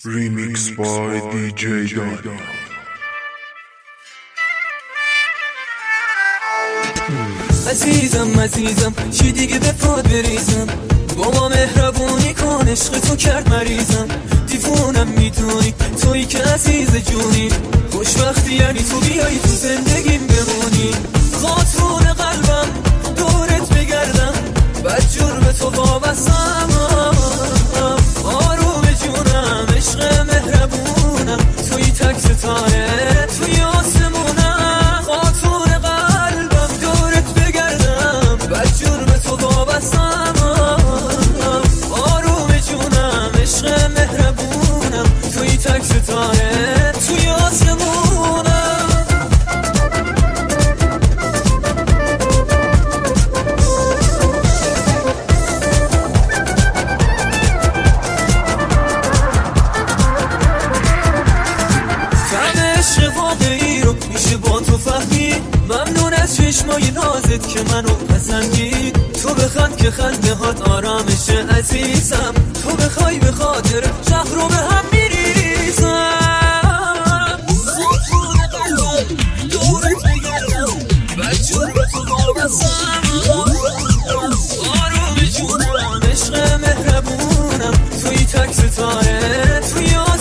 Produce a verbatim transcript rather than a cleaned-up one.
Remix by دی جی دادا. عزیزم عزیزم چی دیگه به پاد بریزم، با ما مهربونی کن، عشق تو کرد مریضم، دیوونم میدونی تویی که عزیز جونی، خوشبختی یعنی تو بیایی تو زندگیم بمونی، خاطرون قلبم دورت بگردم، بدجور به تو وابستم، آروم جونم عشق مهربونم، تویی تک ستاره توی آسمونم، خاطرون قلبم دورت بگردم، بدجور به تو وابستم، آروم جونم عشق مهربونم، تویی تک ستاره توی آسمونم. عشق واقعی رو میشه با تو فهمید، ممنون از چشمای نازت که منو پسندید، تو بخند که خنده هات آرامشه عزیزم، تو بخوای به خاطر شهر رو به هم میریزم، خاطرون قلبم دورت بگردم، بدجور به تو وابستم، آروم جونم عشق مهربونم، توی تک ستاره توی